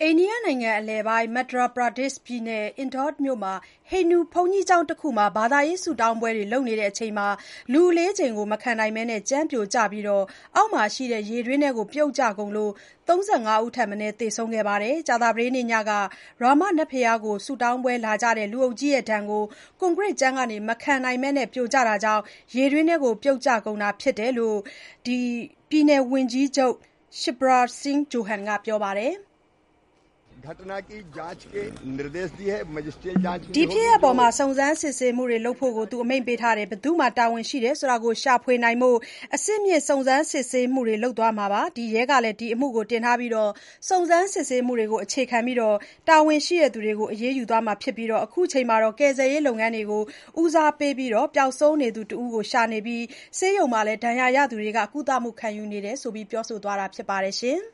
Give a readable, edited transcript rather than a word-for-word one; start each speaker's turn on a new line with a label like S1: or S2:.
S1: အိန္ဒိယနိုင်ငံအလယ်ပိုင်း Madhya Pradesh ပြည်နယ် Indore မြို့မှာ ဟိန္ဒူဘုန်းကြီးကျောင်းတခုမှာ ဘာသာရေးဆုတောင်းပွဲလုပ်နေချိန် လူအလေးချိန်မခံနိုင်ဘဲ ကြမ်းပြိုကျပြီး အောက်မှာရှိတဲ့ ရေတွင်းထဲပြုတ်ကျကုန်လို့ ၃၅ ဦးထက်မနည်း သေဆုံးခဲ့ပါတယ်။ ကြာသပတေးနေ့ညက ရာမနတ်ဘုရားကို ဆုတောင်းပွဲလာကြတဲ့ လူအုပ်ကြီးရဲ့ဒဏ်ကို ကွန်ကရစ်ကြမ်းမခံနိုင်ဘဲ ပြိုကျတာကြောင့် ရေတွင်းထဲပြုတ်ကျကုန်တာဖြစ်တယ်လို့ ပြည်နယ်ဝန်ကြီးချုပ် Shivraj Singh Chouhan ကပြောပါတယ်။ ဒီဖြစ်ရပ်အပေါ် စုံစမ်းစစ်ဆေးမှုတွေလုပ်ဖို့ အမိန့်ပေးထားတယ်။ ဘယ်သူ့မှာတာဝန်ရှိတယ်ဆိုတာ ရှာဖွေနိုင်ဖို့ အဆင့်မြင့် စုံစမ်းစစ်ဆေးမှုတွေလုပ်သွားမှာပါ။ ရဲကလည်း ဒီအမှုကိုတင်ထားပြီး စုံစမ်းစစ်ဆေးမှုတွေကို အခြေခံပြီး တာဝန်ရှိသူတွေကို အရေးယူသွားမှာဖြစ်ပြီး အခုချိန်မှာ ကယ်ဆယ်ရေးလုပ်ငန်းတွေကို ဦးစားပေးပြီး ပျောက်ဆုံးနေသူတဦးကိုရှာနေပြီး ဆေးရုံမှာလည်း ဒဏ်ရာရသူတွေ ကုသမှုခံယူနေတယ်လို့ ပြောဆိုသွားတာဖြစ်ပါတယ်။